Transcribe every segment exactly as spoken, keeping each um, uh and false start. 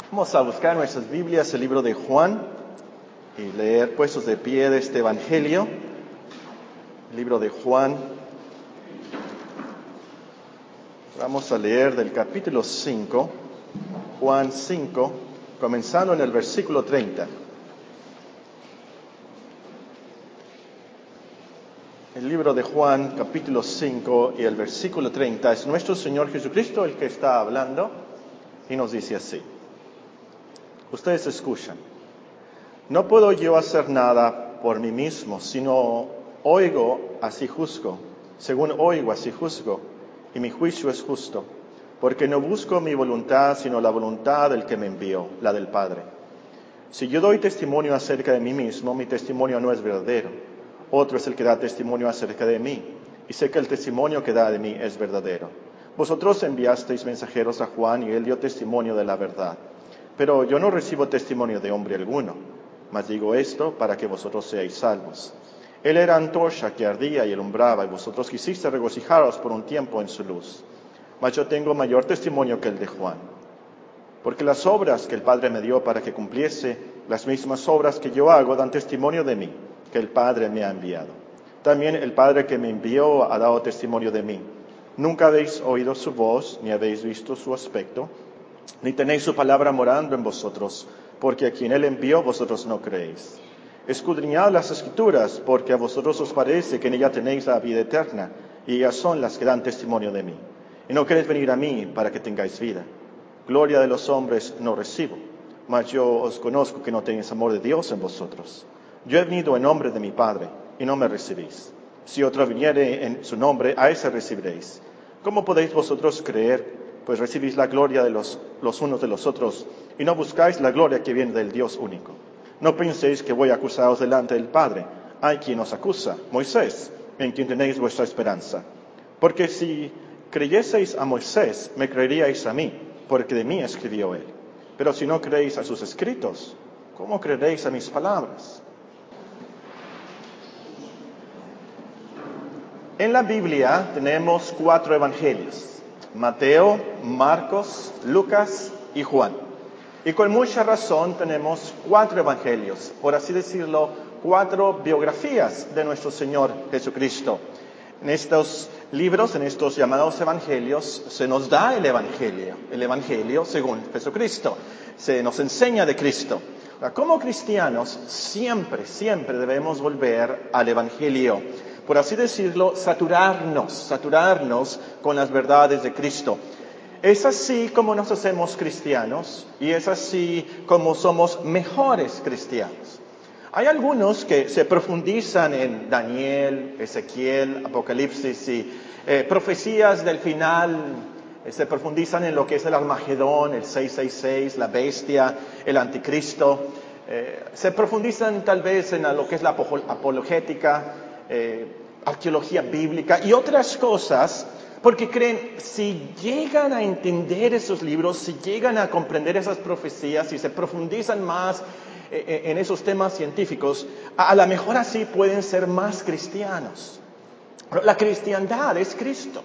Vamos a buscar en nuestras Biblias el libro de Juan y leer puestos de pie de este Evangelio. El libro de Juan. Vamos a leer del capítulo cinco, Juan cinco, comenzando en el versículo treinta. El libro de Juan, capítulo cinco y el versículo treinta, es nuestro Señor Jesucristo el que está hablando y nos dice así. Ustedes escuchan. No puedo yo hacer nada por mí mismo, sino oigo, así juzgo. Según oigo, así juzgo, y mi juicio es justo, porque no busco mi voluntad, sino la voluntad del que me envió, la del Padre. Si yo doy testimonio acerca de mí mismo, mi testimonio no es verdadero. Otro es el que da testimonio acerca de mí, y sé que el testimonio que da de mí es verdadero. Vosotros enviasteis mensajeros a Juan, y él dio testimonio de la verdad. Pero yo no recibo testimonio de hombre alguno, mas digo esto para que vosotros seáis salvos. Él era antorcha que ardía y alumbraba, y vosotros quisisteis regocijaros por un tiempo en su luz. Mas yo tengo mayor testimonio que el de Juan, porque las obras que el Padre me dio para que cumpliese, las mismas obras que yo hago, dan testimonio de mí, que el Padre me ha enviado. También el Padre que me envió ha dado testimonio de mí. Nunca habéis oído su voz, ni habéis visto su aspecto, ni tenéis su palabra morando en vosotros, porque a quien él envió vosotros no creéis. Escudriñad las Escrituras, porque a vosotros os parece que en ella tenéis la vida eterna, y ellas son las que dan testimonio de mí. Y no queréis venir a mí para que tengáis vida. Gloria de los hombres no recibo, mas yo os conozco que no tenéis amor de Dios en vosotros. Yo he venido en nombre de mi Padre, y no me recibís. Si otro viniere en su nombre, a ese recibiréis. ¿Cómo podéis vosotros creer? Pues recibís la gloria de los, los unos de los otros, y no buscáis la gloria que viene del Dios único. No penséis que voy a acusaros delante del Padre. Hay quien os acusa, Moisés, en quien tenéis vuestra esperanza. Porque si creyeseis a Moisés, me creeríais a mí, porque de mí escribió él. Pero si no creéis a sus escritos, ¿cómo creeréis a mis palabras? En la Biblia tenemos cuatro evangelios: Mateo, Marcos, Lucas y Juan. Y con mucha razón tenemos cuatro evangelios, por así decirlo, cuatro biografías de nuestro Señor Jesucristo. En estos libros, en estos llamados evangelios, se nos da el evangelio, el evangelio según Jesucristo. Se nos enseña de Cristo. Ahora, como cristianos, siempre, siempre debemos volver al evangelio. Por así decirlo, saturarnos, saturarnos con las verdades de Cristo. Es así como nos hacemos cristianos y es así como somos mejores cristianos. Hay algunos que se profundizan en Daniel, Ezequiel, Apocalipsis y eh, profecías del final, eh, se profundizan en lo que es el Armagedón, el seiscientos sesenta y seis, la bestia, el anticristo. Eh, se profundizan tal vez en lo que es la apologética, Eh, arqueología bíblica y otras cosas, porque creen, si llegan a entender esos libros, si llegan a comprender esas profecías, si se profundizan más eh, en esos temas científicos, a, a lo mejor así pueden ser más cristianos. Pero la cristiandad es Cristo.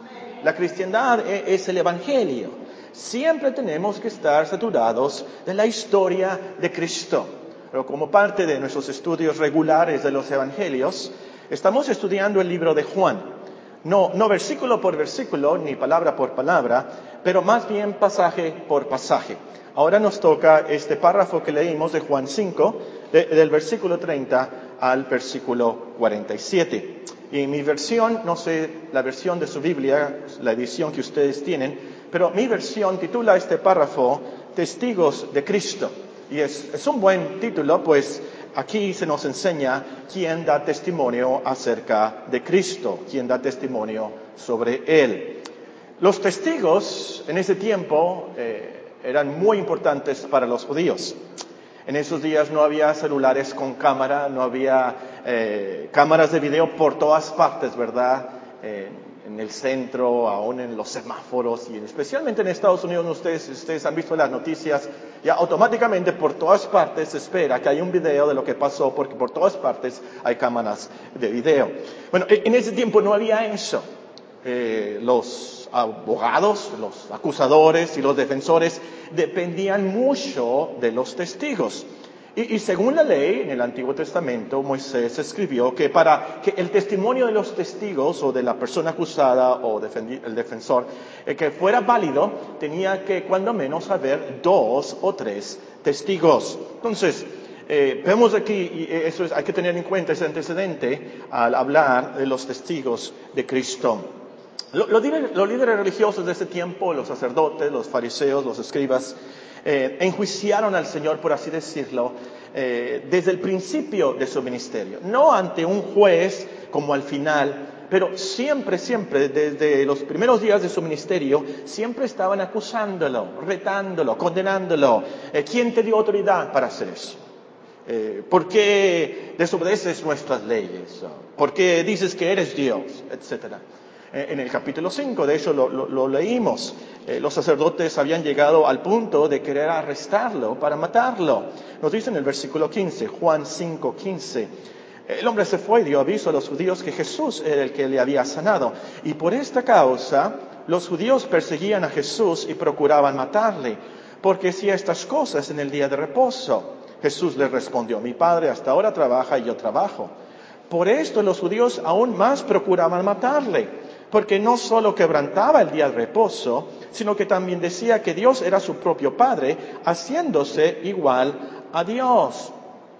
La cristiandad es, es el evangelio. Siempre tenemos que estar saturados de la historia de Cristo. Pero como parte de nuestros estudios regulares de los evangelios, estamos estudiando el libro de Juan. No, no versículo por versículo, ni palabra por palabra, pero más bien pasaje por pasaje. Ahora nos toca este párrafo que leímos de Juan cinco, de, del versículo treinta al versículo cuarenta y siete. Y mi versión, no sé la versión de su Biblia, la edición que ustedes tienen, pero mi versión titula este párrafo Testigos de Cristo. Y es, es un buen título, pues aquí se nos enseña quién da testimonio acerca de Cristo, quién da testimonio sobre Él. Los testigos en ese tiempo eh, eran muy importantes para los judíos. En esos días no había celulares con cámara, no había eh, cámaras de video por todas partes, ¿verdad? Eh, en el centro, aún en los semáforos, y especialmente en Estados Unidos, ustedes, ustedes han visto las noticias, ya automáticamente por todas partes se espera que haya un video de lo que pasó, porque por todas partes hay cámaras de video. Bueno, en ese tiempo no había eso. Eh, los abogados, los acusadores y los defensores dependían mucho de los testigos. Y, y según la ley, en el Antiguo Testamento, Moisés escribió que para que el testimonio de los testigos o de la persona acusada o defendi- el defensor eh, que fuera válido, tenía que cuando menos haber dos o tres testigos. Entonces, eh, vemos aquí, y eso es, hay que tener en cuenta ese antecedente al hablar de los testigos de Cristo. Los, los, líderes, los líderes religiosos de ese tiempo, los sacerdotes, los fariseos, los escribas, eh, enjuiciaron al Señor, por así decirlo, eh, desde el principio de su ministerio. No ante un juez como al final, pero siempre, siempre, desde los primeros días de su ministerio, siempre estaban acusándolo, retándolo, condenándolo. Eh, ¿Quién te dio autoridad para hacer eso? Eh, ¿Por qué desobedeces nuestras leyes? ¿Por qué dices que eres Dios? Etcétera. En el capítulo cinco, de hecho, lo, lo, lo leímos. Eh, los sacerdotes habían llegado al punto de querer arrestarlo para matarlo. Nos dice en el versículo quince, Juan cinco, quince. El hombre se fue y dio aviso a los judíos que Jesús era el que le había sanado. Y por esta causa, los judíos perseguían a Jesús y procuraban matarle, porque hacía estas cosas en el día de reposo. Jesús les respondió, mi Padre hasta ahora trabaja y yo trabajo. Por esto los judíos aún más procuraban matarle, porque no solo quebrantaba el día de reposo, sino que también decía que Dios era su propio Padre, haciéndose igual a Dios.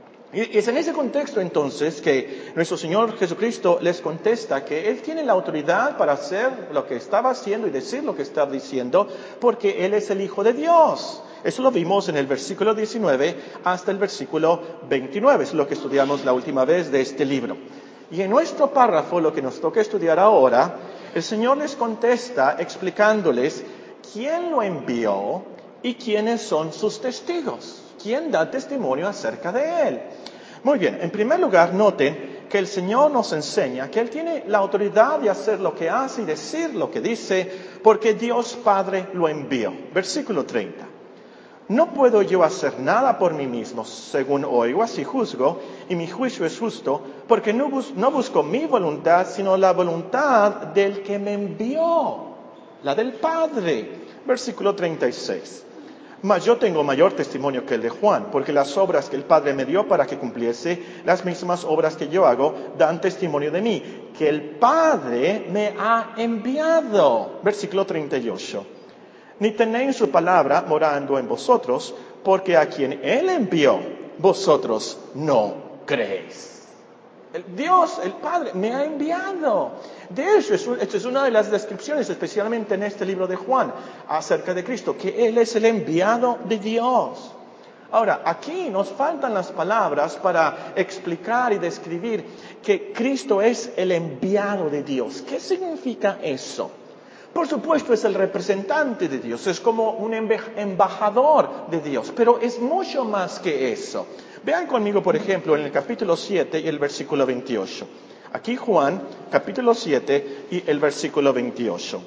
Y es en ese contexto entonces que nuestro Señor Jesucristo les contesta que Él tiene la autoridad para hacer lo que estaba haciendo y decir lo que estaba diciendo, porque Él es el Hijo de Dios. Eso lo vimos en el versículo diecinueve hasta el versículo veintinueve, es lo que estudiamos la última vez de este libro. Y en nuestro párrafo, lo que nos toca estudiar ahora, el Señor les contesta explicándoles quién lo envió y quiénes son sus testigos. ¿Quién da testimonio acerca de Él? Muy bien, en primer lugar, noten que el Señor nos enseña que Él tiene la autoridad de hacer lo que hace y decir lo que dice, porque Dios Padre lo envió. Versículo treinta. No puedo yo hacer nada por mí mismo, según oigo, así juzgo, y mi juicio es justo, porque no, bus- no busco mi voluntad, sino la voluntad del que me envió, la del Padre. Versículo treinta y seis. Mas yo tengo mayor testimonio que el de Juan, porque las obras que el Padre me dio para que cumpliese, las mismas obras que yo hago, dan testimonio de mí, que el Padre me ha enviado. Versículo treinta y ocho. Ni tenéis su palabra morando en vosotros, porque a quien Él envió, vosotros no creéis. El Dios, el Padre, me ha enviado. De hecho, esta es una de las descripciones, especialmente en este libro de Juan, acerca de Cristo, que Él es el enviado de Dios. Ahora, aquí nos faltan las palabras para explicar y describir que Cristo es el enviado de Dios. ¿Qué significa eso? Por supuesto, es el representante de Dios, es como un embajador de Dios, pero es mucho más que eso. Vean conmigo, por ejemplo, en el capítulo siete y el versículo veintiocho. Aquí Juan, capítulo siete y el versículo veintiocho.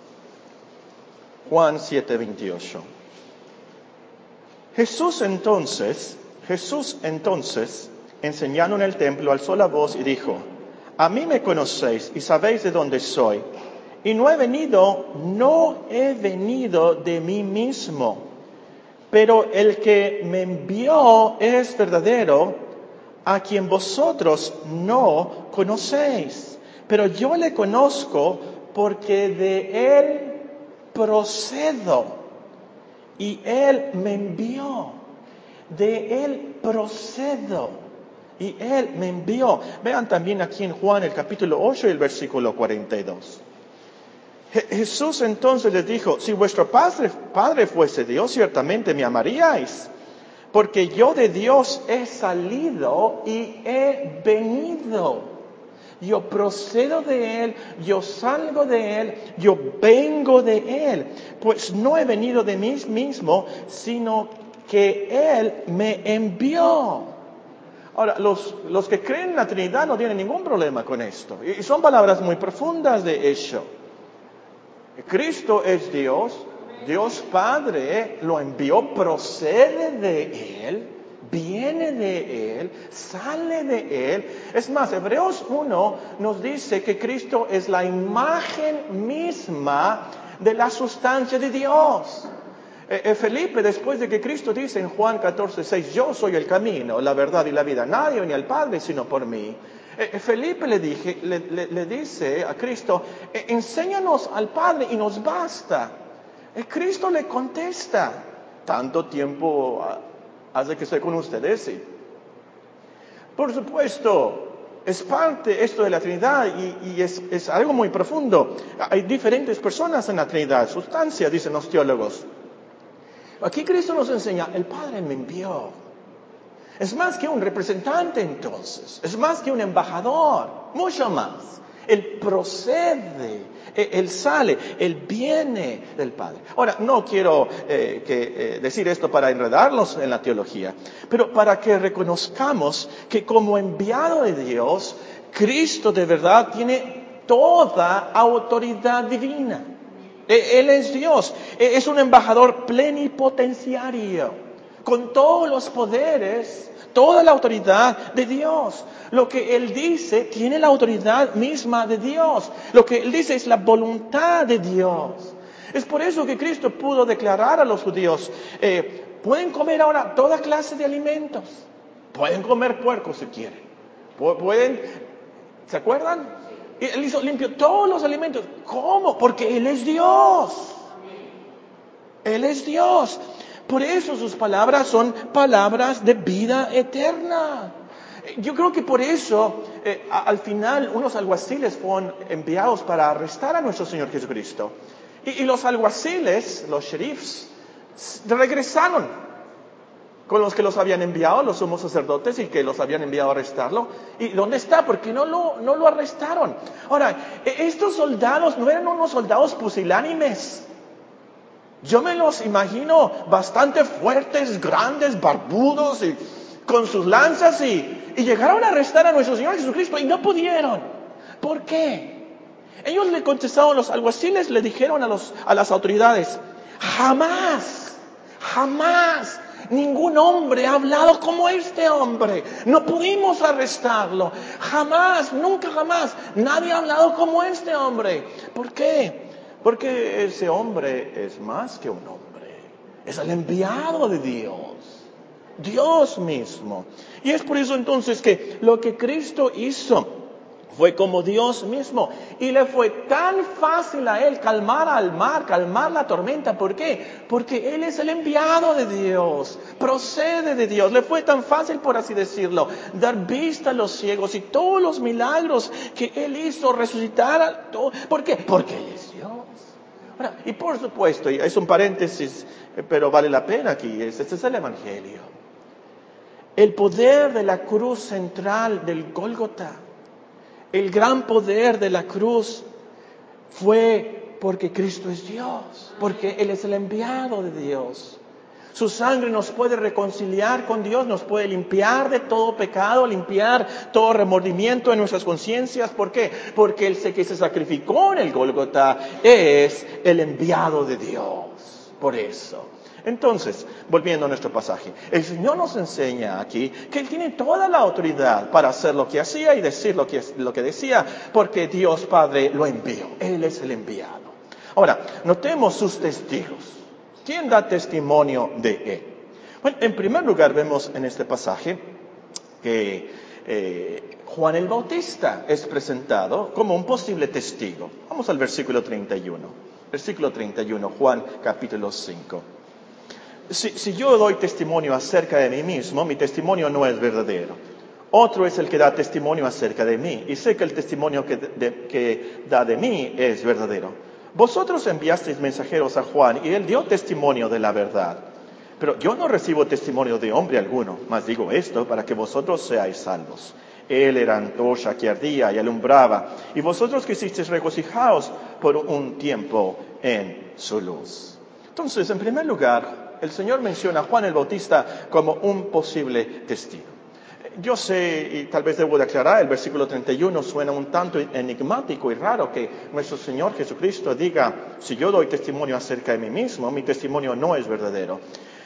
Juan siete, veintiocho. Jesús entonces, Jesús entonces, enseñando en el templo, alzó la voz y dijo, a mí me conocéis y sabéis de dónde soy. Y no he venido, no he venido de mí mismo, pero el que me envió es verdadero, a quien vosotros no conocéis. Pero yo le conozco porque de él procedo y él me envió. De él procedo y él me envió. Vean también aquí en Juan el capítulo ocho y el versículo cuarenta y dos. Jesús entonces les dijo, si vuestro padre, padre fuese Dios, ciertamente me amaríais, porque yo de Dios he salido y he venido. Yo procedo de Él, yo salgo de Él, yo vengo de Él, pues no he venido de mí mismo, sino que Él me envió. Ahora, los, los que creen en la Trinidad no tienen ningún problema con esto, y son palabras muy profundas de hecho. Cristo es Dios, Dios Padre lo envió, procede de Él viene de Él, sale de Él. Es más, Hebreos uno nos dice que Cristo es la imagen misma de la sustancia de Dios. Eh, Felipe, después de que Cristo dice en Juan catorce seis, yo soy el camino, la verdad y la vida, nadie viene al Padre sino por mí. Eh, Felipe le, dije, le, le, le dice a Cristo, eh, enséñanos al Padre y nos basta. Eh, Cristo le contesta, tanto tiempo hace que estoy con ustedes, sí. Por supuesto, es parte esto de la Trinidad y, y es, es algo muy profundo. Hay diferentes personas en la Trinidad, sustancia, dicen los teólogos. Aquí Cristo nos enseña, el Padre me envió. Es más que un representante entonces, es más que un embajador, mucho más. Él procede, Él sale, Él viene del Padre. Ahora, no quiero eh, que, eh, decir esto para enredarnos en la teología, pero para que reconozcamos que como enviado de Dios, Cristo de verdad tiene toda autoridad divina. Él es Dios, es un embajador plenipotenciario, con todos los poderes, toda la autoridad de Dios. Lo que Él dice tiene la autoridad misma de Dios. Lo que Él dice es la voluntad de Dios. Es por eso que Cristo pudo declarar a los judíos, eh, pueden comer ahora toda clase de alimentos. Pueden comer puerco si quieren. Pueden, ¿se acuerdan? Él hizo limpio todos los alimentos. ¿Cómo? Porque Él es Dios. Él es Dios. Por eso sus palabras son palabras de vida eterna. Yo creo que por eso, eh, al final, unos alguaciles fueron enviados para arrestar a nuestro Señor Jesucristo. Y, y los alguaciles, los sheriffs, regresaron con los que los habían enviado, los sumos sacerdotes, y que los habían enviado a arrestarlo. ¿Y dónde está? ¿Por qué no lo, no lo arrestaron? Ahora, estos soldados no eran unos soldados pusilánimes. Yo me los imagino bastante fuertes, grandes, barbudos, y con sus lanzas, y, y llegaron a arrestar a nuestro Señor Jesucristo, y no pudieron. ¿Por qué? Ellos le contestaron, los alguaciles le dijeron a, los, a las autoridades, jamás, jamás, ningún hombre ha hablado como este hombre. No pudimos arrestarlo. Jamás, nunca jamás. Nadie ha hablado como este hombre. ¿Por qué? Porque ese hombre es más que un hombre. Es el enviado de Dios. Dios mismo. Y es por eso entonces que lo que Cristo hizo fue como Dios mismo. Y le fue tan fácil a Él calmar al mar, calmar la tormenta. ¿Por qué? Porque Él es el enviado de Dios. Procede de Dios. Le fue tan fácil, por así decirlo, dar vista a los ciegos y todos los milagros que Él hizo, resucitar a todos. ¿Por qué? Porque Él es Dios. Ahora, y por supuesto, y es un paréntesis, pero vale la pena aquí, este es el Evangelio. El poder de la cruz central del Gólgota. El gran poder de la cruz fue porque Cristo es Dios, porque Él es el enviado de Dios. Su sangre nos puede reconciliar con Dios, nos puede limpiar de todo pecado, limpiar todo remordimiento en nuestras conciencias. ¿Por qué? Porque Él que se sacrificó en el Gólgota es el enviado de Dios. Por eso. Entonces, volviendo a nuestro pasaje, el Señor nos enseña aquí que Él tiene toda la autoridad para hacer lo que hacía y decir lo que, lo que decía, porque Dios Padre lo envió. Él es el enviado. Ahora, notemos sus testigos. ¿Quién da testimonio de Él? Bueno, en primer lugar vemos en este pasaje que eh, Juan el Bautista es presentado como un posible testigo. Vamos al versículo treinta y uno. Versículo treinta y uno, Juan capítulo cinco. Si, si yo doy testimonio acerca de mí mismo, mi testimonio no es verdadero. Otro es el que da testimonio acerca de mí, y sé que el testimonio que, de, que da de mí es verdadero. Vosotros enviasteis mensajeros a Juan, y él dio testimonio de la verdad. Pero yo no recibo testimonio de hombre alguno, mas digo esto para que vosotros seáis salvos. Él era antorcha que ardía y alumbraba, y vosotros quisisteis regocijaos por un tiempo en su luz. Entonces, en primer lugar, el Señor menciona a Juan el Bautista como un posible testigo. Yo sé, y tal vez debo de aclarar, el versículo treinta y uno suena un tanto enigmático y raro que nuestro Señor Jesucristo diga, si yo doy testimonio acerca de mí mismo, mi testimonio no es verdadero.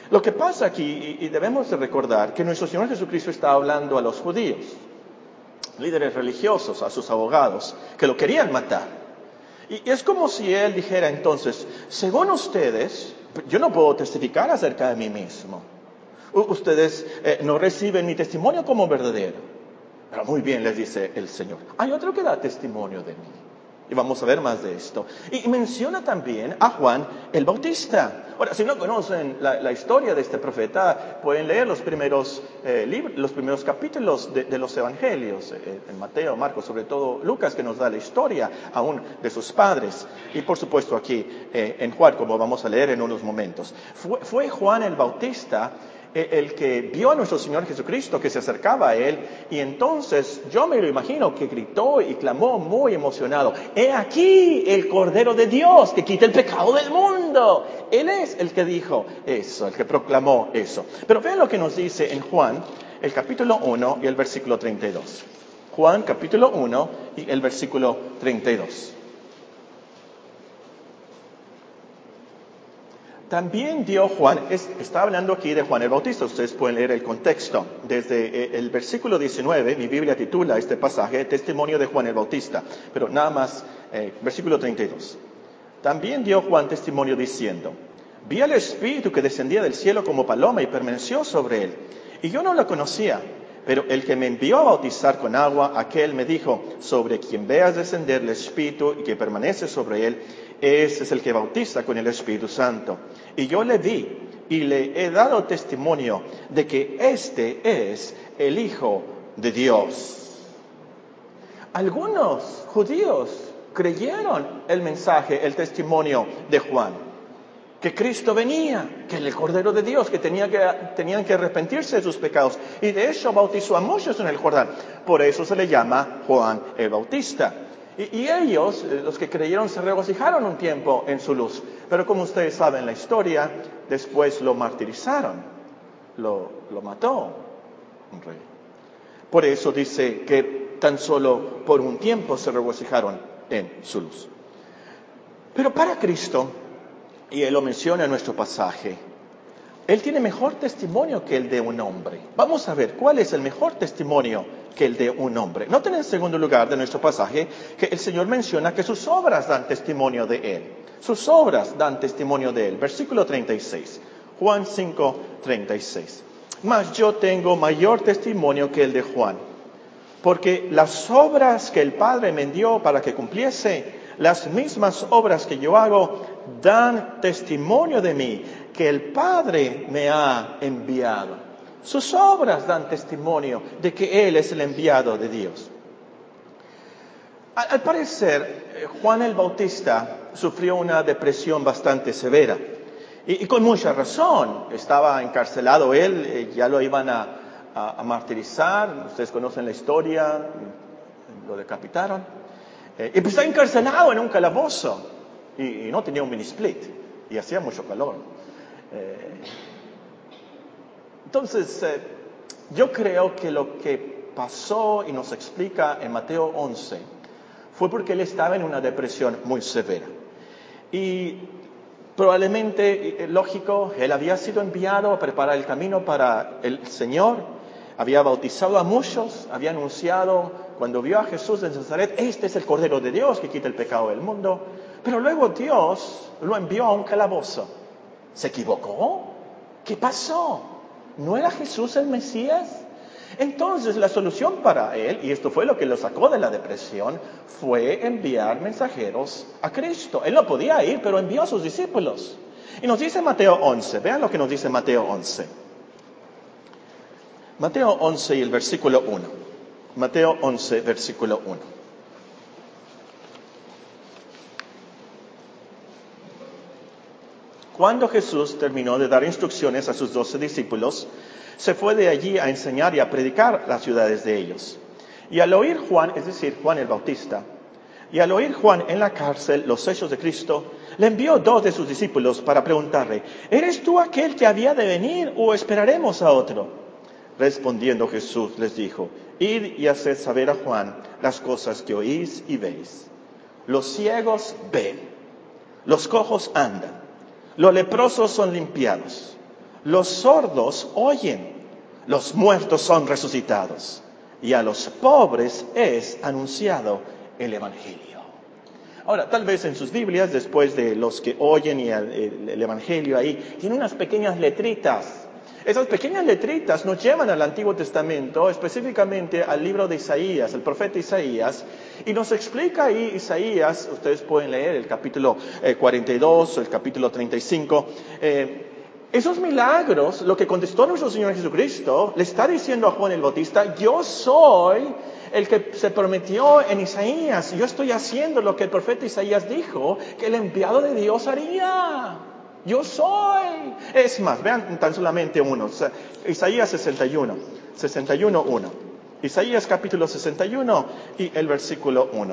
Lo que pasa aquí, y debemos de recordar, que nuestro Señor Jesucristo está hablando a los judíos, líderes religiosos, a sus abogados, que lo querían matar. Y es como si Él dijera entonces, según ustedes, yo no puedo testificar acerca de mí mismo. Ustedes eh, no reciben mi testimonio como verdadero. Pero muy bien, les dice el Señor, hay otro que da testimonio de mí. Y vamos a ver más de esto. Y menciona también a Juan el Bautista. Ahora, si no conocen la, la historia de este profeta, pueden leer los primeros, eh, libros, los primeros capítulos de, de los evangelios, eh, en Mateo, Marcos, sobre todo Lucas, que nos da la historia aún de sus padres. Y por supuesto aquí eh, en Juan, como vamos a leer en unos momentos. Fue, fue Juan el Bautista el que vio a nuestro Señor Jesucristo que se acercaba a Él, y entonces yo me lo imagino que gritó y clamó muy emocionado, ¡he aquí el Cordero de Dios que quita el pecado del mundo! Él es el que dijo eso, el que proclamó eso. Pero vean lo que nos dice en Juan, el capítulo uno y el versículo treinta y dos. Juan capítulo uno y el versículo treinta y dos. También dio Juan, es, está hablando aquí de Juan el Bautista, ustedes pueden leer el contexto. Desde el versículo diecinueve, mi Biblia titula este pasaje, Testimonio de Juan el Bautista, pero nada más, eh, versículo treinta y dos. También dio Juan testimonio diciendo, vi al Espíritu que descendía del cielo como paloma y permaneció sobre él. Y yo no lo conocía, pero el que me envió a bautizar con agua, aquel me dijo, sobre quien veas descender el Espíritu y que permanece sobre él, ese es el que bautiza con el Espíritu Santo. Y yo le vi y le he dado testimonio de que este es el Hijo de Dios. Algunos judíos creyeron el mensaje, el testimonio de Juan, que Cristo venía, que el Cordero de Dios, que, tenía que tenían que arrepentirse de sus pecados. Y de hecho bautizó a muchos en el Jordán. Por eso se le llama Juan el Bautista. Y, y ellos, los que creyeron, se regocijaron un tiempo en su luz. Pero como ustedes saben la historia, después lo martirizaron, lo, lo mató un rey. Por eso dice que tan solo por un tiempo se regocijaron en su luz. Pero para Cristo, y Él lo menciona en nuestro pasaje, Él tiene mejor testimonio que el de un hombre. Vamos a ver cuál es el mejor testimonio que el de un hombre. Noten en segundo lugar de nuestro pasaje que el Señor menciona que sus obras dan testimonio de Él. Sus obras dan testimonio de Él. Versículo treinta y seis. Juan cinco, treinta y seis. Mas yo tengo mayor testimonio que el de Juan, porque las obras que el Padre me dio para que cumpliese, las mismas obras que yo hago, dan testimonio de mí, que el Padre me ha enviado. Sus obras dan testimonio de que Él es el enviado de Dios. Al, al parecer, Juan el Bautista sufrió una depresión bastante severa. Y, y con mucha razón. Estaba encarcelado él, eh, ya lo iban a, a, a martirizar. Ustedes conocen la historia, lo decapitaron. Eh, y pues está encarcelado en un calabozo. Y, y no tenía un mini split. Y hacía mucho calor. Eh, entonces, eh, yo creo que lo que pasó y nos explica en Mateo once fue porque él estaba en una depresión muy severa. Y probablemente, eh, lógico, él había sido enviado a preparar el camino para el Señor, había bautizado a muchos, había anunciado cuando vio a Jesús en Nazaret, este es el Cordero de Dios que quita el pecado del mundo. Pero luego Dios lo envió a un calabozo. ¿Se equivocó? ¿Qué pasó? ¿No era Jesús el Mesías? Entonces la solución para él, y esto fue lo que lo sacó de la depresión, fue enviar mensajeros a Cristo. Él no podía ir, pero envió a sus discípulos. Y nos dice Mateo once, vean lo que nos dice Mateo once. Mateo once y el versículo uno. Mateo once, versículo uno. Cuando Jesús terminó de dar instrucciones a sus doce discípulos, se fue de allí a enseñar y a predicar las ciudades de ellos. Y al oír Juan, es decir, Juan el Bautista, y al oír Juan en la cárcel los hechos de Cristo, le envió dos de sus discípulos para preguntarle, ¿eres tú aquel que había de venir o esperaremos a otro? Respondiendo Jesús les dijo, id y haced saber a Juan las cosas que oís y veis. Los ciegos ven, los cojos andan, los leprosos son limpiados, Los sordos oyen, los muertos son resucitados, y a los pobres es anunciado el Evangelio. Ahora, tal vez en sus Biblias, después de los que oyen y el, el, el Evangelio ahí, tiene unas pequeñas letritas. Esas pequeñas letritas nos llevan al Antiguo Testamento, específicamente al libro de Isaías, el profeta Isaías, y nos explica ahí Isaías, ustedes pueden leer el capítulo eh, cuarenta y dos, el capítulo treinta y cinco, eh, esos milagros, lo que contestó nuestro Señor Jesucristo, le está diciendo a Juan el Bautista, yo soy el que se prometió en Isaías, yo estoy haciendo lo que el profeta Isaías dijo, que el enviado de Dios haría. Yo soy. Es más, vean tan solamente uno. Isaías sesenta y uno. sesenta y uno, uno. Isaías capítulo sesenta y uno y el versículo uno.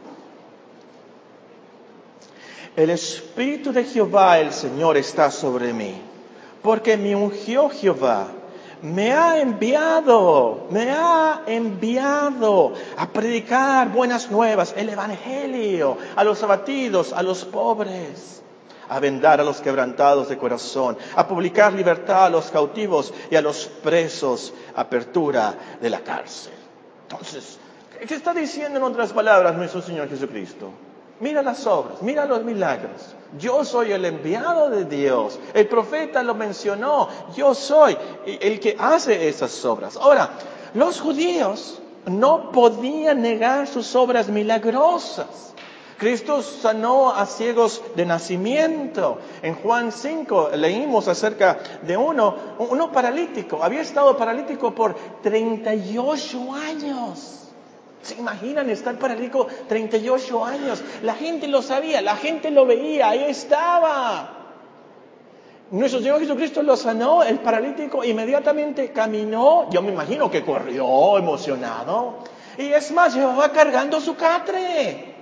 El Espíritu de Jehová el Señor está sobre mí, porque me ungió Jehová. Me ha enviado, me ha enviado a predicar buenas nuevas, el Evangelio, a los abatidos, a los pobres, a vendar a los quebrantados de corazón, a publicar libertad a los cautivos y a los presos, apertura de la cárcel. Entonces, ¿qué está diciendo en otras palabras nuestro Señor Jesucristo? Mira las obras, mira los milagros. Yo soy el enviado de Dios. El profeta lo mencionó. Yo soy el que hace esas obras. Ahora, los judíos no podían negar sus obras milagrosas. Cristo sanó a ciegos de nacimiento. En Juan cinco leímos acerca de uno, uno paralítico. Había estado paralítico por treinta y ocho años. ¿Se imaginan estar paralítico treinta y ocho años? La gente lo sabía, la gente lo veía, ahí estaba. Nuestro Señor Jesucristo lo sanó, el paralítico inmediatamente caminó. Yo me imagino que corrió emocionado. Y es más, llevaba cargando su catre.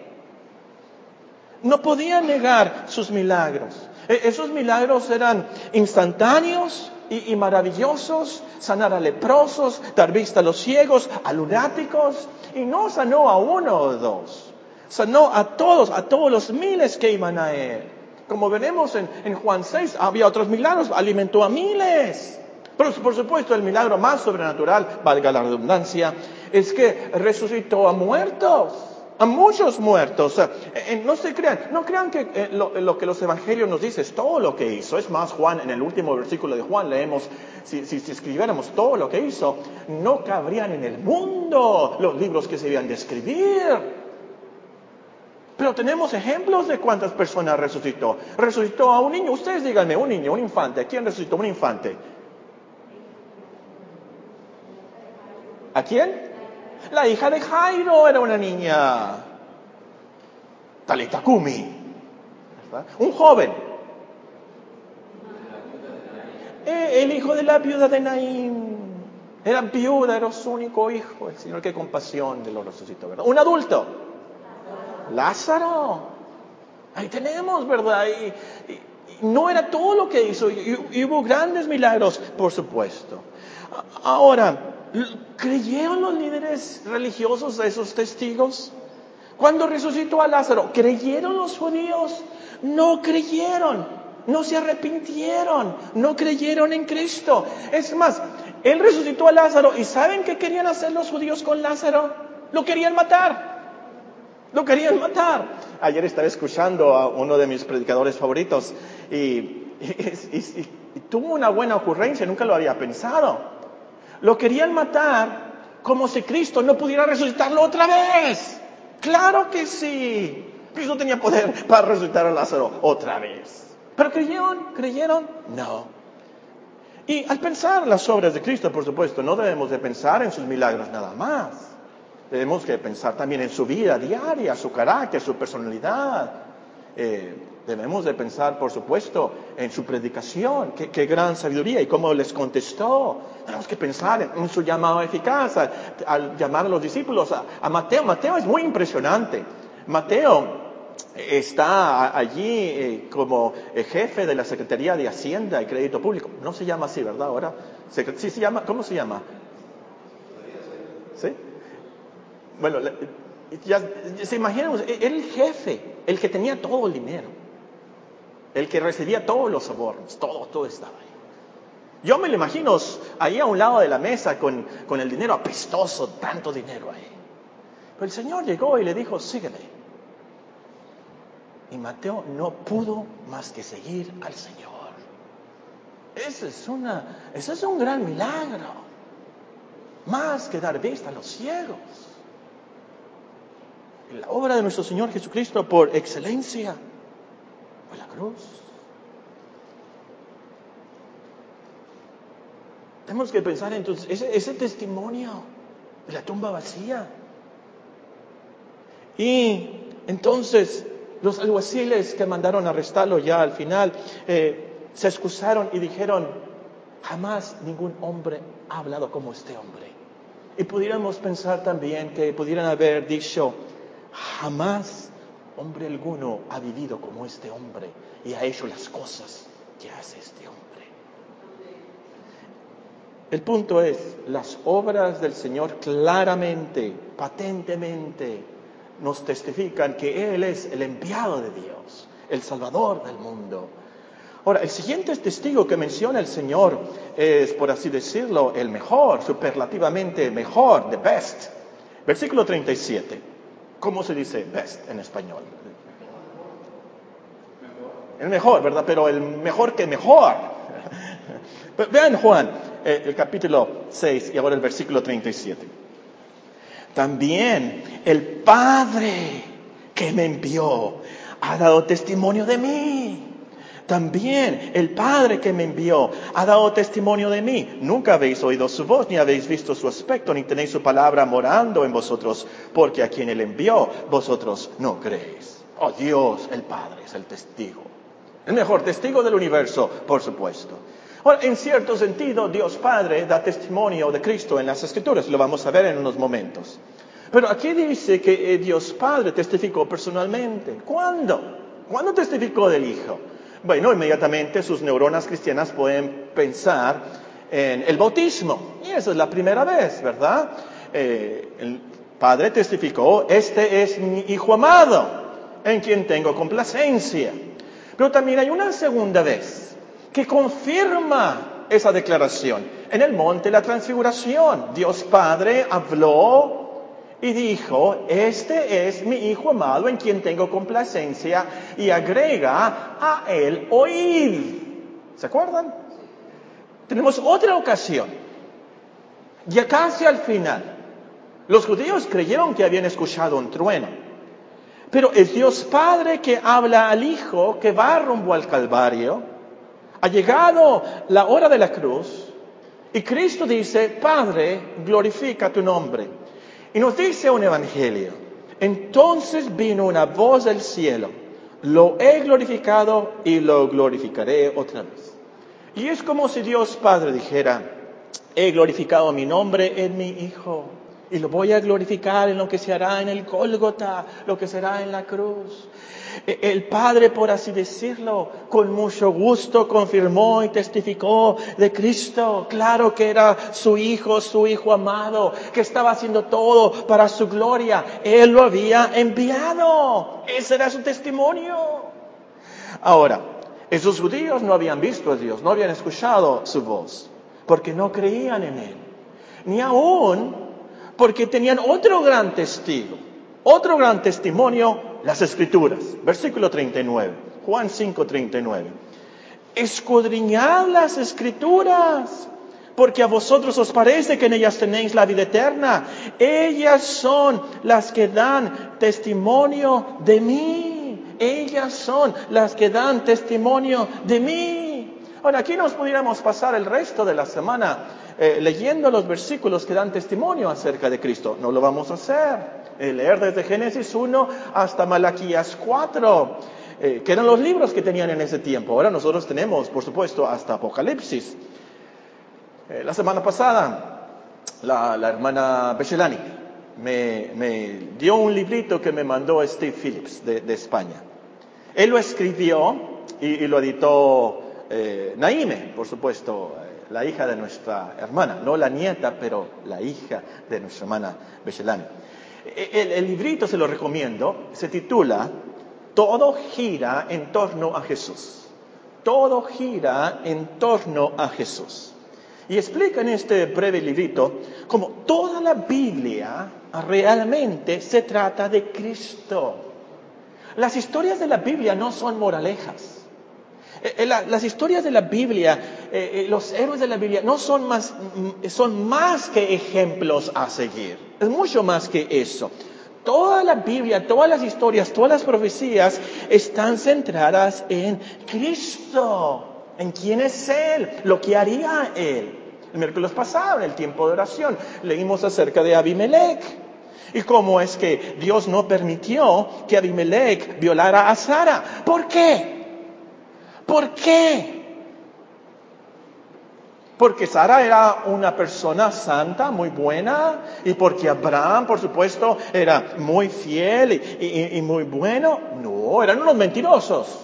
No podía negar sus milagros. Esos milagros eran instantáneos y, y maravillosos. Sanar a leprosos, dar vista a los ciegos, a lunáticos. Y no sanó a uno o dos. Sanó a todos, a todos los miles que iban a él. Como veremos en, en Juan seis, había otros milagros, alimentó a miles. Pero por supuesto el milagro más sobrenatural, valga la redundancia, es que resucitó a muertos. A muchos muertos. Eh, eh, no se crean, no crean que eh, lo, lo que los evangelios nos dicen es todo lo que hizo. Es más, Juan, en el último versículo de Juan leemos, si, si, si escribiéramos todo lo que hizo, no cabrían en el mundo los libros que se habían de escribir. Pero tenemos ejemplos de cuántas personas resucitó. Resucitó a un niño. Ustedes díganme, un niño, un infante. ¿A quién resucitó un infante? ¿A quién? La hija de Jairo era una niña. Talita Kumi. ¿Verdad? Un joven. Eh, el hijo de la viuda de Naín. Era viuda, era su único hijo. El Señor, qué compasión de lo resucitó, ¿verdad? Un adulto. Lázaro. Ahí tenemos, ¿verdad? Y, y, y no era todo lo que hizo. Y, y hubo grandes milagros, por supuesto. Ahora, ¿creyeron los líderes religiosos a esos testigos? Cuando resucitó a Lázaro, ¿creyeron los judíos? No creyeron, no se arrepintieron, no creyeron en Cristo. Es más, Él resucitó a Lázaro y ¿saben qué querían hacer los judíos con Lázaro? Lo querían matar. Lo querían matar. Ayer estaba escuchando a uno de mis predicadores favoritos y, y, y, y, y tuvo una buena ocurrencia, nunca lo había pensado. Lo querían matar como si Cristo no pudiera resucitarlo otra vez. ¡Claro que sí! Cristo tenía poder para resucitar a Lázaro otra vez. ¿Pero creyeron? ¿Creyeron? No. Y al pensar las obras de Cristo, por supuesto, no debemos de pensar en sus milagros nada más. Debemos de pensar también en su vida diaria, su carácter, su personalidad. Eh, debemos de pensar, por supuesto, en su predicación. Qué, qué gran sabiduría y cómo les contestó. Tenemos que pensar en, en su llamado eficaz al, al llamar a los discípulos a, a Mateo. Mateo es muy impresionante. Mateo está allí eh, como eh, jefe de la Secretaría de Hacienda y Crédito Público. No se llama así, ¿verdad? Ahora, sí se llama. ¿Cómo se llama? ¿Sí? Bueno, ya se imaginan, era el jefe, el que tenía todo el dinero, el que recibía todos los sobornos, todo, todo estaba ahí. Yo me lo imagino ahí a un lado de la mesa con, con el dinero apestoso, tanto dinero ahí. Pero el Señor llegó y le dijo, sígueme. Y Mateo no pudo más que seguir al Señor. Ese es, una, ese es un gran milagro. Más que dar vista a los ciegos. La obra de nuestro Señor Jesucristo por excelencia fue la cruz. Tenemos que pensar entonces, ese, ese testimonio de la tumba vacía. Y entonces los alguaciles que mandaron a arrestarlo ya al final, eh, se excusaron y dijeron, jamás ningún hombre ha hablado como este hombre. Y pudiéramos pensar también que pudieran haber dicho, jamás hombre alguno ha vivido como este hombre y ha hecho las cosas que hace este hombre. El punto es, las obras del Señor claramente, patentemente, nos testifican que Él es el enviado de Dios, el Salvador del mundo. Ahora, el siguiente testigo que menciona el Señor es, por así decirlo, el mejor, superlativamente mejor, the best. Versículo treinta y siete. ¿Cómo se dice best en español? El mejor, ¿verdad? Pero el mejor que mejor. Vean Juan, eh, el capítulo seis y ahora el versículo treinta y siete. También el Padre que me envió ha dado testimonio de mí. También el Padre que me envió ha dado testimonio de mí. Nunca habéis oído su voz, ni habéis visto su aspecto, ni tenéis su palabra morando en vosotros, porque a quien Él envió, vosotros no creéis. Oh, Dios, el Padre es el testigo. El mejor testigo del universo, por supuesto. Ahora, en cierto sentido, Dios Padre da testimonio de Cristo en las Escrituras. Lo vamos a ver en unos momentos. Pero aquí dice que Dios Padre testificó personalmente. ¿Cuándo? ¿Cuándo testificó del Hijo? Bueno, inmediatamente sus neuronas cristianas pueden pensar en el bautismo. Y esa es la primera vez, ¿verdad? Eh, el Padre testificó, este es mi Hijo amado, en quien tengo complacencia. Pero también hay una segunda vez que confirma esa declaración. En el monte de la transfiguración, Dios Padre habló y dijo, este es mi Hijo amado en quien tengo complacencia, y agrega, a él oíd. ¿Se acuerdan? Tenemos otra ocasión, ya casi al final. Los judíos creyeron que habían escuchado un trueno, pero es Dios Padre que habla al Hijo que va rumbo al Calvario. Ha llegado la hora de la cruz y Cristo dice, Padre, glorifica tu nombre. Y nos dice un evangelio, entonces vino una voz del cielo, lo he glorificado y lo glorificaré otra vez. Y es como si Dios Padre dijera, he glorificado mi nombre en mi Hijo y lo voy a glorificar en lo que se hará en el Gólgota, lo que será en la cruz. El Padre, por así decirlo, con mucho gusto confirmó y testificó de Cristo. Claro que era su Hijo, su Hijo amado, que estaba haciendo todo para su gloria. Él lo había enviado. Ese era su testimonio. Ahora, esos judíos no habían visto a Dios, no habían escuchado su voz, porque no creían en Él. Ni aún porque tenían otro gran testigo, otro gran testimonio, las Escrituras. Versículo treinta y nueve, Juan cinco, treinta y nueve. Escudriñad las Escrituras, porque a vosotros os parece que en ellas tenéis la vida eterna. Ellas son las que dan testimonio de mí. Ellas son las que dan testimonio de mí. Ahora, aquí nos pudiéramos pasar el resto de la semana eh, leyendo los versículos que dan testimonio acerca de Cristo. No lo vamos a hacer. Eh, leer desde Génesis uno hasta Malaquías cuatro, eh, que eran los libros que tenían en ese tiempo. Ahora nosotros tenemos, por supuesto, hasta Apocalipsis. Eh, la semana pasada, la, la hermana Bechelani me, me dio un librito que me mandó Steve Phillips de, de España. Él lo escribió y, y lo editó eh, Naime, por supuesto, eh, la hija de nuestra hermana, no la nieta, pero la hija de nuestra hermana Bechelani. El, el librito, se lo recomiendo, se titula Todo gira en torno a Jesús. Todo gira en torno a Jesús. Y explica en este breve librito cómo toda la Biblia realmente se trata de Cristo. Las historias de la Biblia no son moralejas. Eh, la, las historias de la Biblia, eh, eh, los héroes de la Biblia no son más, son más que ejemplos a seguir. Es mucho más que eso. Toda la Biblia, todas las historias, todas las profecías están centradas en Cristo. ¿En quién es Él? Lo que haría Él. El miércoles pasado, en el tiempo de oración, leímos acerca de Abimelech. Y cómo es que Dios no permitió que Abimelech violara a Sara. ¿Por qué? ¿Por qué? Porque Sara era una persona santa, muy buena. Y porque Abraham, por supuesto, era muy fiel y, y, y muy bueno. No, eran unos mentirosos.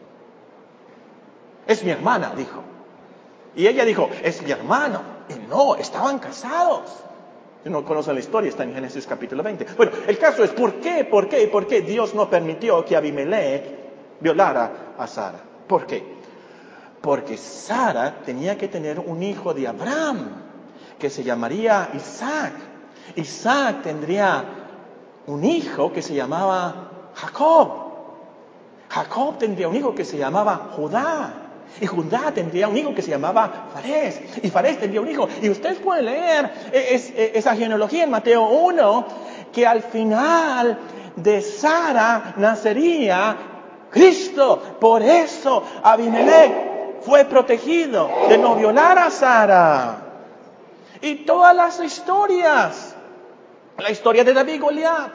Es mi hermana, dijo. Y ella dijo, es mi hermano. Y no, estaban casados. Si no conocen la historia, está en Génesis capítulo veinte. Bueno, el caso es, ¿por qué, por qué, por qué Dios no permitió que Abimelech violara a Sara? ¿Por qué? Porque Sara tenía que tener un hijo de Abraham, que se llamaría Isaac. Isaac tendría un hijo que se llamaba Jacob. Jacob tendría un hijo que se llamaba Judá. Y Judá tendría un hijo que se llamaba Farés. Y Farés tendría un hijo. Y ustedes pueden leer es, es, esa genealogía en Mateo uno, que al final de Sara nacería Cristo. Por eso Abimelech fue protegido de no violar a Sara. Y todas las historias, la historia de David y Goliat,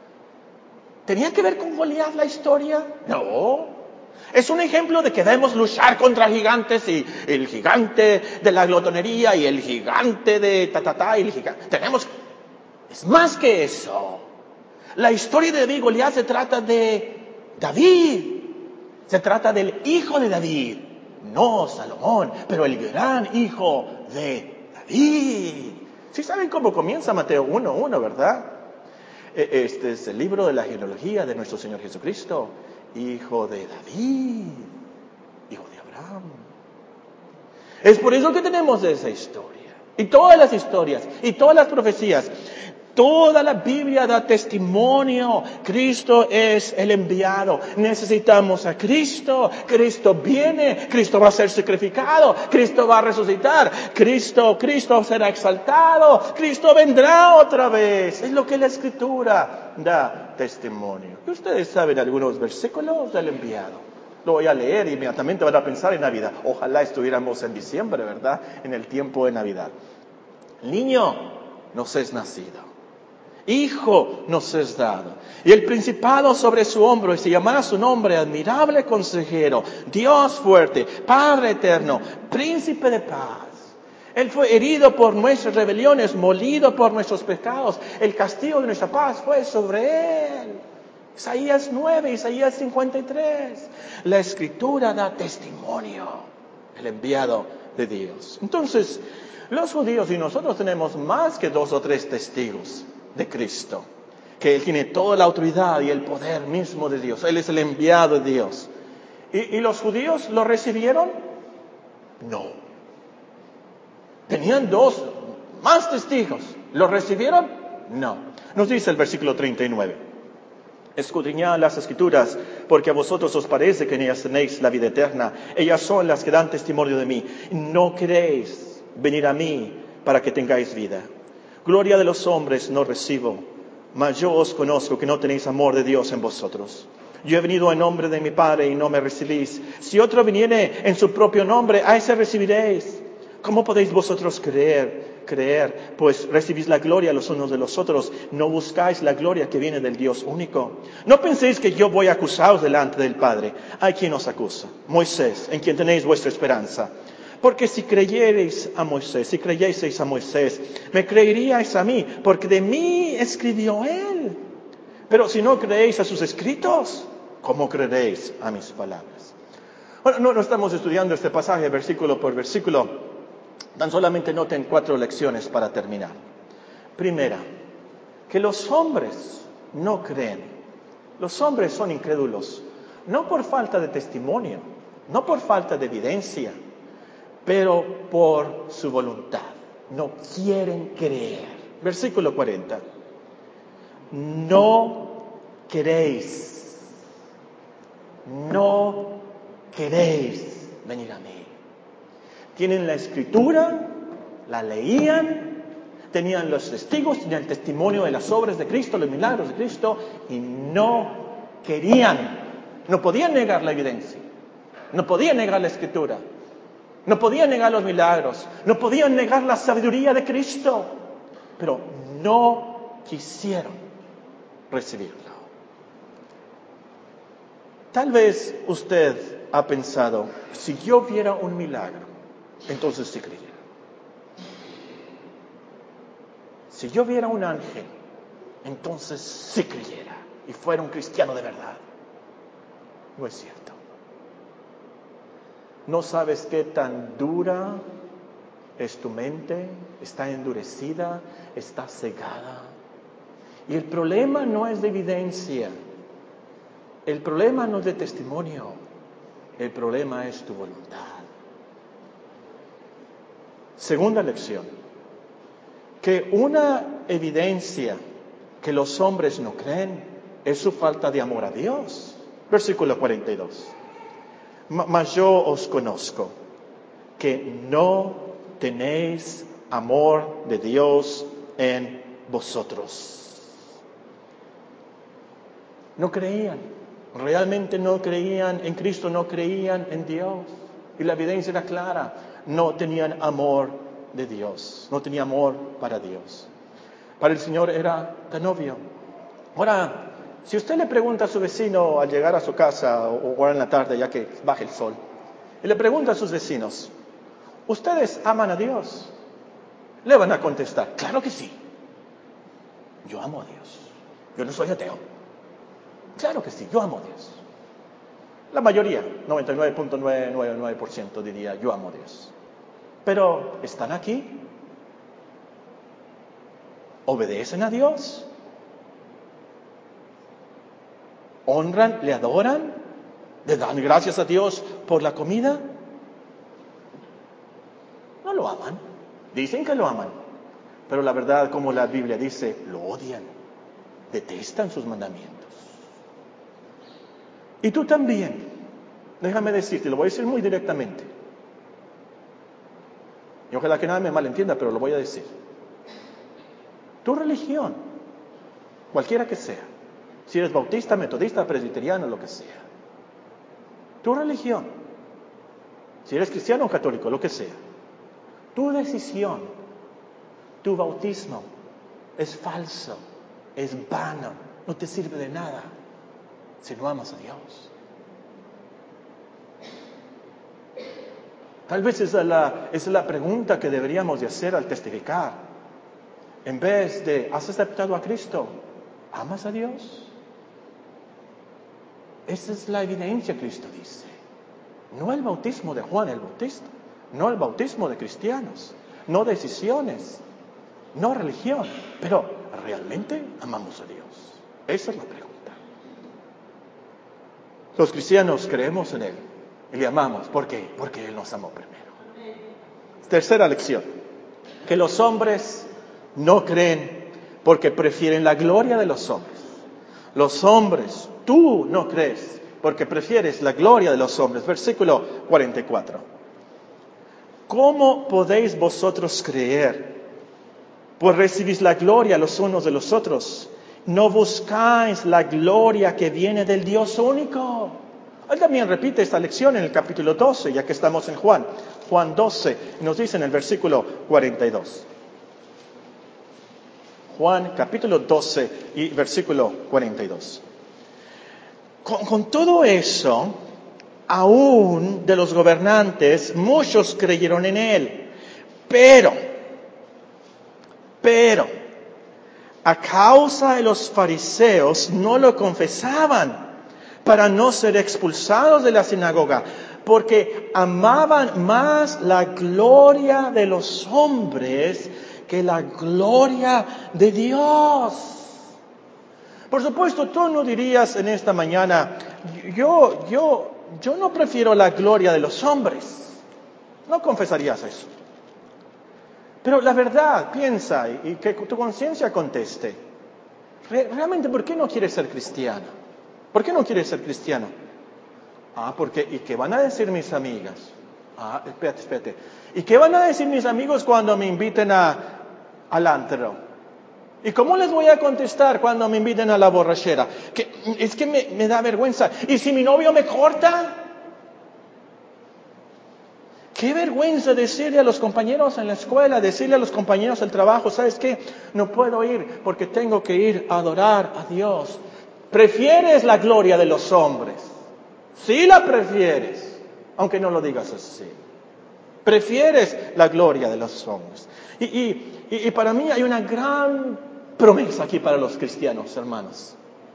¿tenía que ver con Goliat la historia? No. Es un ejemplo de que debemos luchar contra gigantes y el gigante de la glotonería y el gigante de ta ta ta y el gigante. Tenemos, es más que eso. La historia de David y Goliat se trata de David. Se trata del hijo de David. No Salomón, pero el gran hijo de David. ¿Sí saben cómo comienza Mateo uno uno, verdad? Este es el libro de la genealogía de nuestro Señor Jesucristo. Hijo de David, hijo de Abraham. Es por eso que tenemos esa historia. Y todas las historias, y todas las profecías. Toda la Biblia da testimonio. Cristo es el enviado. Necesitamos a Cristo. Cristo viene. Cristo va a ser sacrificado. Cristo va a resucitar. Cristo, Cristo será exaltado. Cristo vendrá otra vez. Es lo que la Escritura da testimonio. Y ustedes saben algunos versículos del enviado. Lo voy a leer y inmediatamente van a pensar en Navidad. Ojalá estuviéramos en diciembre, ¿verdad? En el tiempo de Navidad. Niño nos es nacido. Hijo nos es dado, y el principado sobre su hombro, y se llamará su nombre admirable consejero, Dios fuerte, Padre eterno, príncipe de paz. Él fue herido por nuestras rebeliones, molido por nuestros pecados. El castigo de nuestra paz fue sobre él. Isaías nueve, Isaías cincuenta y tres. La Escritura da testimonio, el enviado de Dios. Entonces, los judíos y nosotros tenemos más que dos o tres testigos de Cristo, que Él tiene toda la autoridad y el poder mismo de Dios. Él es el enviado de Dios. ¿Y, y los judíos lo recibieron? No. Tenían dos, más testigos. ¿Lo recibieron? No. Nos dice el versículo treinta y nueve. Escudriñad las Escrituras, porque a vosotros os parece que en ellas tenéis la vida eterna. Ellas son las que dan testimonio de mí. No queréis venir a mí para que tengáis vida. Gloria de los hombres no recibo, mas yo os conozco que no tenéis amor de Dios en vosotros. Yo he venido en nombre de mi Padre y no me recibís. Si otro viniere en su propio nombre, a ese recibiréis. ¿Cómo podéis vosotros creer? Creer, pues recibís la gloria los unos de los otros. No buscáis la gloria que viene del Dios único. No penséis que yo voy a acusaros delante del Padre. Hay quien os acusa, Moisés, en quien tenéis vuestra esperanza. Porque si creyereis a Moisés, si creyeseis a Moisés, me creeríais a mí, porque de mí escribió él. Pero si no creéis a sus escritos, ¿cómo creeréis a mis palabras? Bueno, no, no estamos estudiando este pasaje versículo por versículo. Tan solamente noten cuatro lecciones para terminar. Primera, que los hombres no creen. Los hombres son incrédulos, no por falta de testimonio, no por falta de evidencia, pero por su voluntad. No quieren creer. Versículo cuarenta. No queréis, no queréis venir a mí. Tienen la escritura, la leían, tenían los testigos, tenían el testimonio de las obras de Cristo, los milagros de Cristo, y no querían, no podían negar la evidencia, no podían negar la escritura, no podían negar los milagros, no podían negar la sabiduría de Cristo, pero no quisieron recibirlo. Tal vez usted ha pensado, si yo viera un milagro, entonces sí creyera. Si yo viera un ángel, entonces sí creyera y fuera un cristiano de verdad. No es cierto. ¿No sabes qué tan dura es tu mente? Está endurecida, está cegada. Y el problema no es de evidencia. El problema no es de testimonio. El problema es tu voluntad. Segunda lección. Que una evidencia que los hombres no creen es su falta de amor a Dios. Versículo cuarenta y dos. Mas yo os conozco, que no tenéis amor de Dios en vosotros. No creían, realmente no creían en Cristo, no creían en Dios. Y la evidencia era clara, no tenían amor de Dios, no tenía amor para Dios. Para el Señor era tan obvio. Ahora, si usted le pregunta a su vecino al llegar a su casa o ahora en la tarde ya que baje el sol, y le pregunta a sus vecinos, ¿ustedes aman a Dios? Le van a contestar, claro que sí. Yo amo a Dios. Yo no soy ateo. Claro que sí, yo amo a Dios. La mayoría, noventa y nueve punto novecientos noventa y nueve por ciento diría, yo amo a Dios. Pero, ¿están aquí? ¿Obedecen a Dios? ¿Honran, le adoran? ¿Le dan gracias a Dios por la comida? No lo aman. Dicen que lo aman. Pero la verdad, como la Biblia dice, lo odian. Detestan sus mandamientos. Y tú también. Déjame decirte, lo voy a decir muy directamente. Y ojalá que nadie me malentienda, pero lo voy a decir. Tu religión, cualquiera que sea, si eres bautista, metodista, presbiteriano, lo que sea. Tu religión, si eres cristiano o católico, lo que sea. Tu decisión, tu bautismo, es falso, es vano, no te sirve de nada si no amas a Dios. Tal vez esa es la, esa es la pregunta que deberíamos de hacer al testificar. En vez de, ¿has aceptado a Cristo? ¿Amas a Dios? Esa es la evidencia, Cristo dice. No el bautismo de Juan el Bautista, no el bautismo de cristianos, no decisiones, no religión, pero ¿realmente amamos a Dios? Esa es la pregunta. Los cristianos creemos en Él y le amamos. ¿Por qué? Porque Él nos amó primero. Tercera lección, que los hombres no creen porque prefieren la gloria de los hombres. Los hombres, tú no crees porque prefieres la gloria de los hombres. Versículo cuarenta y cuatro. ¿Cómo podéis vosotros creer? Pues recibís la gloria los unos de los otros. No buscáis la gloria que viene del Dios único. Él también repite esta lección en el capítulo doce, ya que estamos en Juan. Juan doce, nos dice en el versículo cuarenta y dos. Juan capítulo doce y versículo cuarenta y dos. Con, con todo eso, aún de los gobernantes, muchos creyeron en Él. Pero, pero, a causa de los fariseos no lo confesaban para no ser expulsados de la sinagoga, porque amaban más la gloria de los hombres que la gloria de Dios. Por supuesto, tú no dirías en esta mañana, yo, yo, yo no prefiero la gloria de los hombres. No confesarías eso. Pero la verdad, piensa y, y que tu conciencia conteste. Re, ¿Realmente por qué no quieres ser cristiano? ¿Por qué no quieres ser cristiano? Ah, porque, ¿y qué van a decir mis amigas? Ah, espérate, espérate. ¿Y qué van a decir mis amigos cuando me inviten a, al antro? ¿Y cómo les voy a contestar cuando me inviten a la borrachera? Que, es que me, me da vergüenza. ¿Y si mi novio me corta? Qué vergüenza decirle a los compañeros en la escuela, decirle a los compañeros del trabajo, ¿sabes qué? No puedo ir porque tengo que ir a adorar a Dios. ¿Prefieres la gloria de los hombres? Sí la prefieres, aunque no lo digas así. Prefieres la gloria de los hombres. Y, y, y para mí hay una gran promesa aquí para los cristianos, hermanos.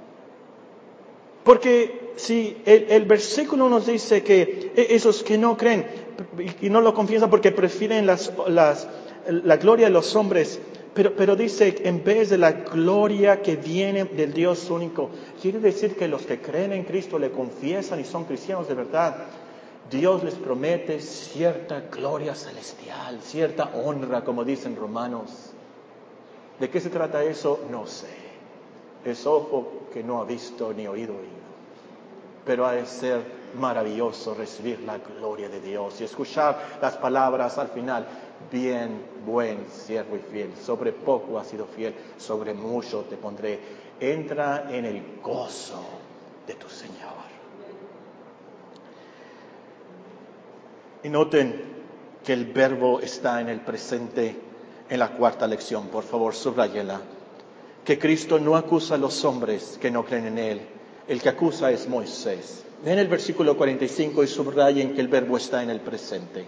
Porque si el, el versículo nos dice que esos que no creen y no lo confiesan porque prefieren las, las, la gloria de los hombres, pero, pero dice en vez de la gloria que viene del Dios único, quiere decir que los que creen en Cristo, le confiesan y son cristianos de verdad, Dios les promete cierta gloria celestial, cierta honra, como dicen Romanos. ¿De qué se trata eso? No sé. Es ojo que no ha visto ni oído oído. Pero ha de ser maravilloso recibir la gloria de Dios y escuchar las palabras al final. Bien, buen siervo y fiel. Sobre poco has sido fiel, sobre mucho te pondré. Entra en el gozo de tu Señor. Y noten que el verbo está en el presente en la cuarta lección. Por favor, subráyela. Que Cristo no acusa a los hombres que no creen en Él. El que acusa es Moisés. Ven el versículo cuarenta y cinco y subrayen que el verbo está en el presente.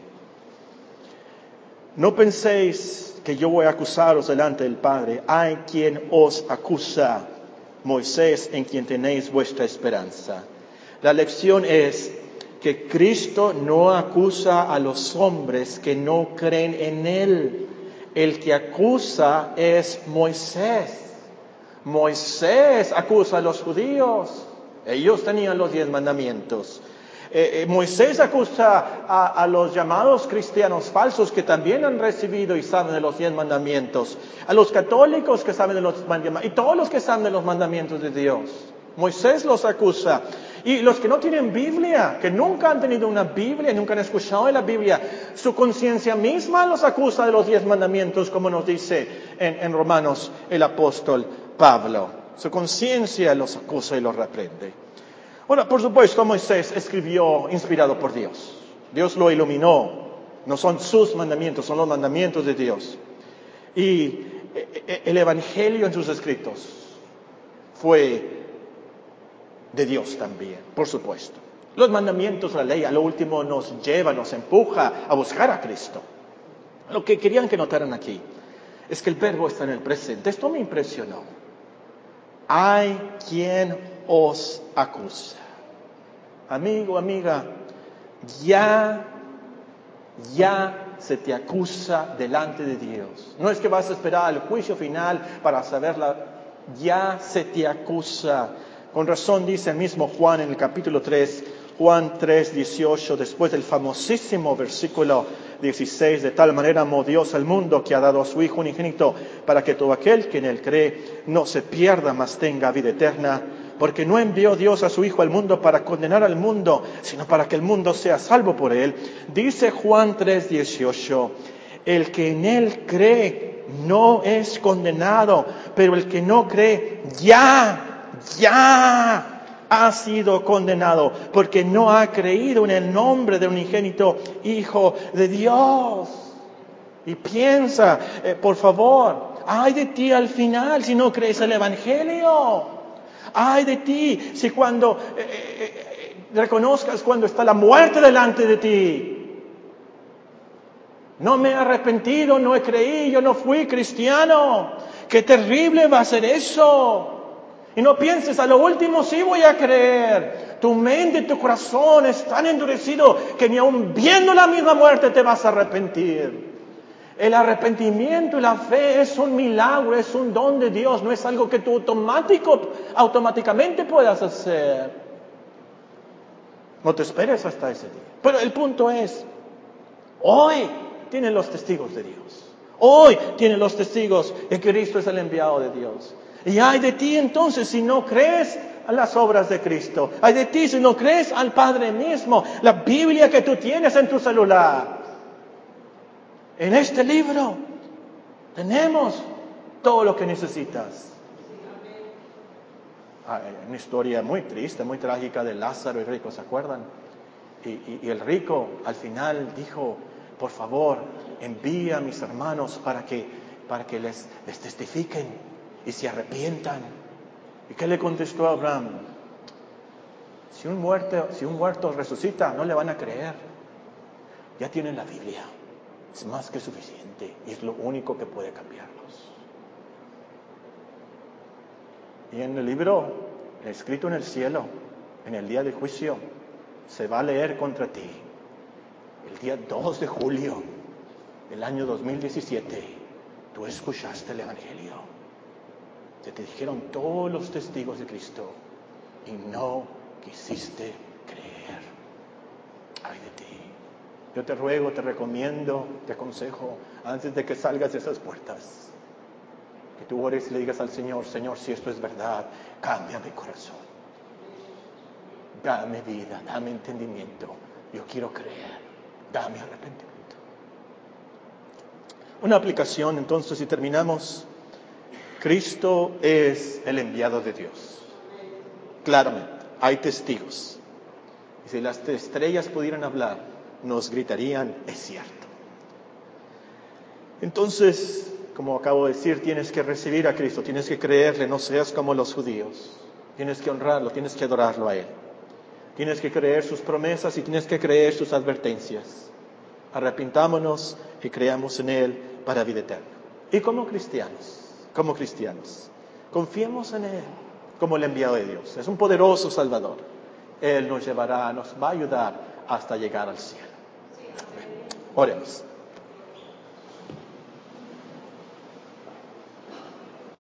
No penséis que yo voy a acusaros delante del Padre. Hay quien os acusa, Moisés, en quien tenéis vuestra esperanza. La lección es que Cristo no acusa a los hombres que no creen en Él. El que acusa es Moisés. Moisés acusa a los judíos. Ellos tenían los diez mandamientos. Eh, eh, Moisés acusa a, a los llamados cristianos falsos que también han recibido y saben de los diez mandamientos. A los católicos que saben de los mandamientos. Y todos los que saben de los mandamientos de Dios. Moisés los acusa. Y los que no tienen Biblia, que nunca han tenido una Biblia, nunca han escuchado de la Biblia, su conciencia misma los acusa de los diez mandamientos, como nos dice en, en Romanos el apóstol Pablo. Su conciencia los acusa y los reprende. Ahora, por supuesto, Moisés escribió inspirado por Dios. Dios lo iluminó. No son sus mandamientos, son los mandamientos de Dios. Y el Evangelio en sus escritos fue de Dios también, por supuesto. Los mandamientos, la ley, a lo último nos lleva, nos empuja a buscar a Cristo. Lo que querían que notaran aquí es que el verbo está en el presente. Esto me impresionó. Hay quien os acusa. Amigo, amiga, ya, ya se te acusa delante de Dios. No es que vas a esperar al juicio final para saberla. Ya se te acusa. Con razón dice el mismo Juan en el capítulo tres, Juan tres, dieciocho, después del famosísimo versículo dieciséis, de tal manera amó Dios al mundo que ha dado a su Hijo unigénito para que todo aquel que en él cree no se pierda, mas tenga vida eterna. Porque no envió Dios a su Hijo al mundo para condenar al mundo, sino para que el mundo sea salvo por él. Dice Juan tres, dieciocho, el que en él cree no es condenado, pero el que no cree ya ya ha sido condenado, porque no ha creído en el nombre del unigénito Hijo de Dios. Y piensa, eh, por favor, ay de ti al final si no crees el Evangelio. Ay de ti si cuando eh, eh, reconozcas cuando está la muerte delante de ti. No me he arrepentido, no he creído, yo no fui cristiano. Qué terrible va a ser eso. Y no pienses, a lo último sí voy a creer. Tu mente y tu corazón es tan endurecido que ni aun viendo la misma muerte te vas a arrepentir. El arrepentimiento y la fe es un milagro, es un don de Dios, no es algo que tú automático, automáticamente puedas hacer. No te esperes hasta ese día. Pero el punto es, Hoy tienen los testigos de Dios. Hoy tienen los testigos de que Cristo es el enviado de Dios. Y hay de ti entonces si no crees a las obras de Cristo. Hay de ti si no crees al Padre mismo. La Biblia que tú tienes en tu celular. En este libro tenemos todo lo que necesitas. Hay una historia muy triste, muy trágica de Lázaro y rico, ¿se acuerdan? Y, y, y el rico al final dijo, por favor, envía a mis hermanos para que, para que les, les testifiquen y se arrepientan. ¿Y qué le contestó a Abraham? Si un muerto, si un muerto resucita, no le van a creer. Ya tienen la Biblia. Es más que suficiente y es lo único que puede cambiarlos. Y en el libro escrito en el cielo, en el día de juicio, se va a leer contra ti. El día dos de julio del año dos mil diecisiete, tú escuchaste el Evangelio. Te, te dijeron todos los testigos de Cristo y no quisiste creer. Ay de ti. Yo te ruego, te recomiendo, te aconsejo, antes de que salgas de esas puertas, que tú ores y le digas al Señor, Señor, si esto es verdad, cambia mi corazón. Dame vida, dame entendimiento. Yo quiero creer. Dame arrepentimiento. Una aplicación, entonces, si terminamos. Cristo es el enviado de Dios. Claramente, hay testigos. Y si las estrellas pudieran hablar, nos gritarían, es cierto. Entonces, como acabo de decir, tienes que recibir a Cristo, tienes que creerle, no seas como los judíos. Tienes que honrarlo, tienes que adorarlo a Él. Tienes que creer sus promesas y tienes que creer sus advertencias. Arrepintámonos y creamos en Él para vida eterna. Y como cristianos, como cristianos, confiemos en Él como el enviado de Dios. Es un poderoso Salvador. Él nos llevará, nos va a ayudar hasta llegar al cielo. Oremos.